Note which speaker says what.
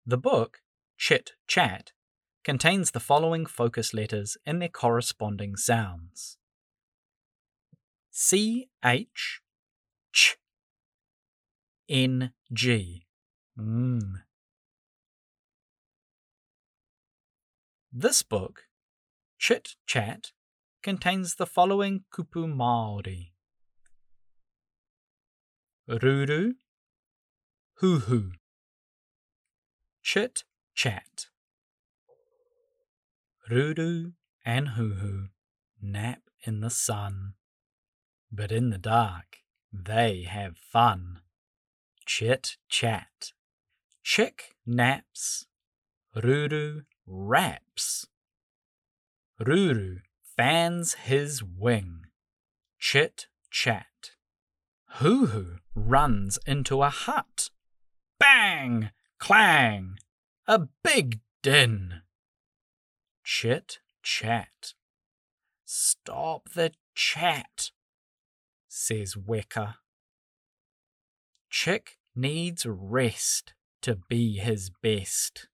Speaker 1: The book, Chit Chat, contains the following focus letters in their corresponding sounds: CH, ch, NG. This book, Chit Chat, contains the following kupu Māori: Ruru, huhu. Chit Chat. Ruru and Huhu nap in the sun, but in the dark they have fun. Chit Chat. Chick naps, Ruru raps. Ruru fans his wing. Chit Chat. Huhu runs into a hut. Bang! Clang! A big din. Chit Chat. Stop the chat, says Weka. Chick needs rest to be his best.